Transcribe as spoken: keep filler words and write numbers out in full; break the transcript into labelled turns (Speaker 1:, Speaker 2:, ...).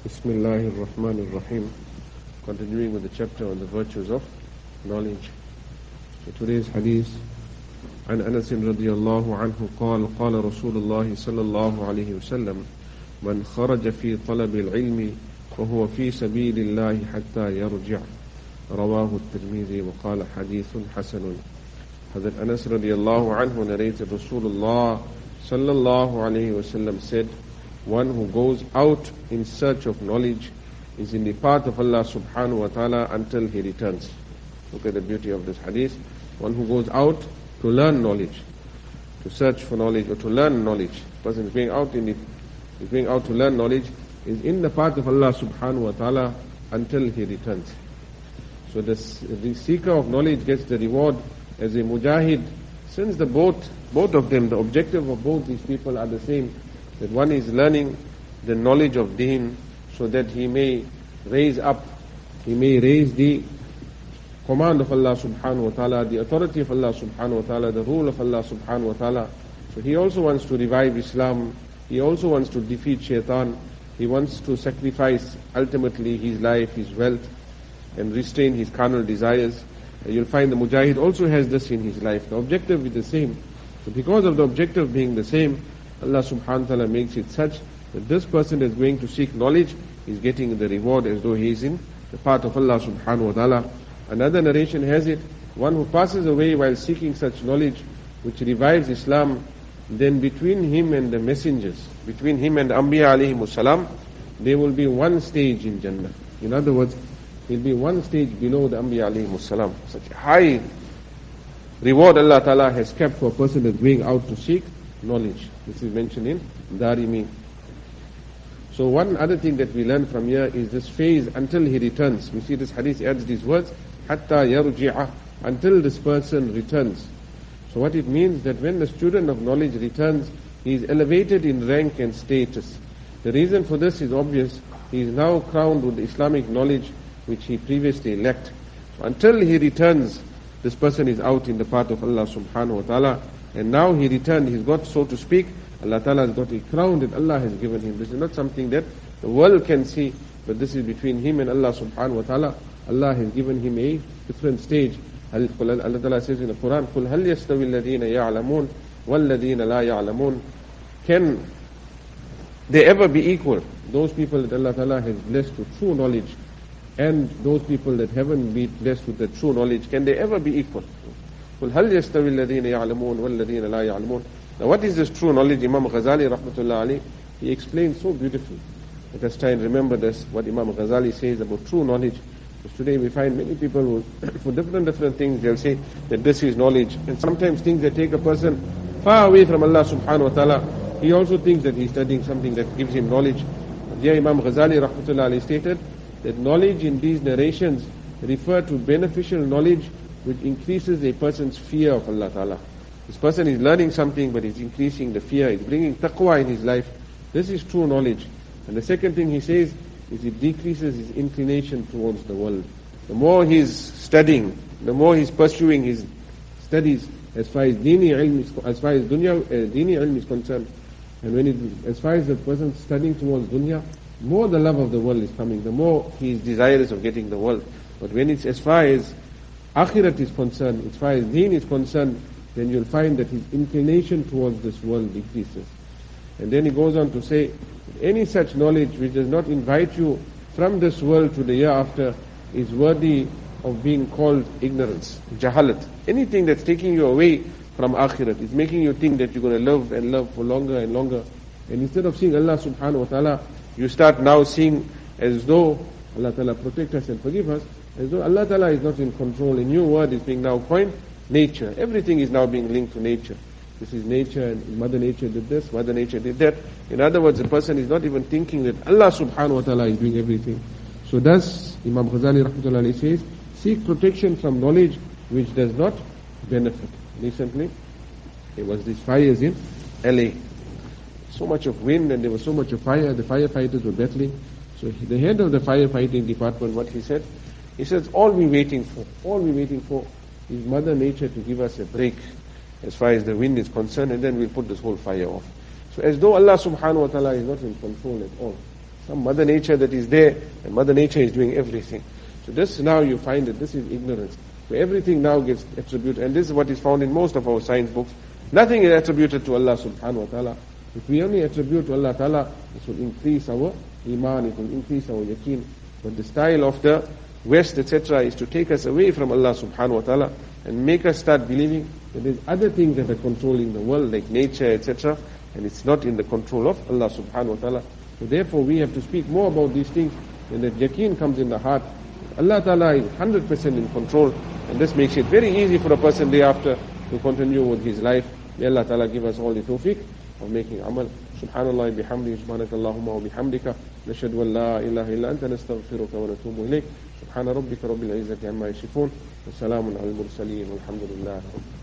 Speaker 1: Bismillahir Rahmanir Rahim. Continuing with the chapter on the virtues of knowledge. So today's hadith, عن أنس رضي الله عنه قال قال رسول الله صلى الله عليه وسلم من خرج في طلب العلم وهو في سبيل الله حتى يرجع رواه الترمذي وقال حديث حسن. Hazrat Anas radiallahu anhu narrated Rasulullah sallallahu alayhi wasallam said, one who goes out in search of knowledge is in the path of Allah subhanahu wa ta'ala until he returns. Look at the beauty of this hadith. One who goes out to learn knowledge, to search for knowledge or to learn knowledge. The person is going out in the, is going out to learn knowledge is in the path of Allah subhanahu wa ta'ala until he returns. So this, the seeker of knowledge gets the reward as a mujahid, since the both, both of them, the objective of both these people are the same, that one is learning the knowledge of deen so that he may raise up, he may raise the command of Allah subhanahu wa ta'ala, the authority of Allah subhanahu wa ta'ala, the rule of Allah subhanahu wa ta'ala. So he also wants to revive Islam, he also wants to defeat shaitan, he wants to sacrifice ultimately his life, his wealth, and restrain his carnal desires. You'll find the mujahid also has this in his life. The objective is the same. So because of the objective being the same, Allah subhanahu wa ta'ala makes it such that this person is going to seek knowledge, is getting the reward as though he is in the path of Allah subhanahu wa ta'ala. Another narration has it, one who passes away while seeking such knowledge which revives Islam, then between him and the messengers, between him and Anbiya alayhimus salam, there will be one stage in Jannah. In other words, he'll be one stage below the Anbiya alayhimus salam. Such a high reward Allah Ta'ala has kept for a person that's going out to seek knowledge. This is mentioned in Darimi. So one other thing that we learn from here is this phase until he returns. We see this hadith adds these words, hatta yarji'a, until this person returns. So what it means that when the student of knowledge returns, he is elevated in rank and status. The reason for this is obvious. He is now crowned with Islamic knowledge which he previously lacked. So until he returns, this person is out in the path of Allah subhanahu wa ta'ala. And now he returned, he's got, so to speak, Allah ta'ala has got a crown that Allah has given him. This is not something that the world can see, but this is between him and Allah subhanahu wa ta'ala. Allah has given him a different stage. Allah ta'ala says in the Quran, قُلْ هَلْ يَسْتَوِي الَّذِينَ يَعْلَمُونَ وَالَّذِينَ لَا يَعْلَمُونَ. Can they ever be equal? Those people that Allah ta'ala has blessed with true knowledge and those people that haven't been blessed with the true knowledge, can they ever be equal? قُلْ هَلْ يَسْتَوِي الَّذِينَ يَعْلَمُونَ وَالَّذِينَ لَا يَعْلَمُونَ. Now what is this true knowledge? Imam Ghazali rahmatullah alayhi, he explains so beautifully. Let us try and remember this, what Imam Ghazali says about true knowledge. Because today we find many people who, for different different things, they'll say that this is knowledge. And sometimes things that take a person far away from Allah subhanahu wa ta'ala, he also thinks that he's studying something that gives him knowledge. But here Imam Ghazali rahmatullah alayhi stated that knowledge in these narrations refer to beneficial knowledge which increases a person's fear of Allah ta'ala. This person is learning something, but he's increasing the fear, he's bringing taqwa in his life. This is true knowledge. And the second thing he says is it decreases his inclination towards the world. The more he's studying, the more he's pursuing his studies as far as dini ilm is, as far as dunya, uh, dini ilm is concerned, and when it, as far as the person studying towards dunya, more the love of the world is coming, the more he is desirous of getting the world. But when it's as far as akhirat is concerned, as far as deen is concerned, then you'll find that his inclination towards this world decreases. And then he goes on to say, any such knowledge which does not invite you from this world to the year after is worthy of being called ignorance, jahalat. Anything that's taking you away from akhirat, is making you think that you're going to live and live for longer and longer. And instead of seeing Allah subhanahu wa ta'ala, you start now seeing as though Allah ta'ala protect us and forgive us, as though Allah ta'ala is not in control. A new word is being now coined, nature. Everything is now being linked to nature. This is nature, and Mother Nature did this, Mother Nature did that. In other words, the person is not even thinking that Allah subhanahu wa ta'ala is doing everything. So thus, Imam Ghazali rahmatullah says, seek protection from knowledge which does not benefit. Recently, there was these fires in L A. So much of wind and there was so much of fire, the firefighters were battling. So he, the head of the firefighting department, what he said, he says, all we're waiting for, all we're waiting for is Mother Nature to give us a break as far as the wind is concerned, and then we'll put this whole fire off. So as though Allah subhanahu wa ta'ala is not in control at all. some Mother Nature that is there, and Mother Nature is doing everything. So this now you find that this is ignorance. So everything now gets attributed, and this is what is found in most of our science books. Nothing is attributed to Allah subhanahu wa ta'ala. If we only attribute to Allah ta'ala, this will increase our iman, it will increase our yaqeen. But the style of the West, et cetera, is to take us away from Allah subhanahu wa ta'ala and make us start believing that there's other things that are controlling the world, like nature, et cetera, and it's not in the control of Allah subhanahu wa ta'ala. So therefore we have to speak more about these things, and that yaqeen comes in the heart. Allah ta'ala is one hundred percent in control, and this makes it very easy for a person thereafter to continue with his life. May Allah ta'ala give us all the tawfiq of making amal. Subhanallah bihamdi, subhanakallahumma wa bihamdika, nashhadu an la ilaha illa anta nastaghfiruka wa natubu ilayk. Subhana rabbika rabbil izzati amma yasifun, wa salamun al mursaleen, walhamdulillah.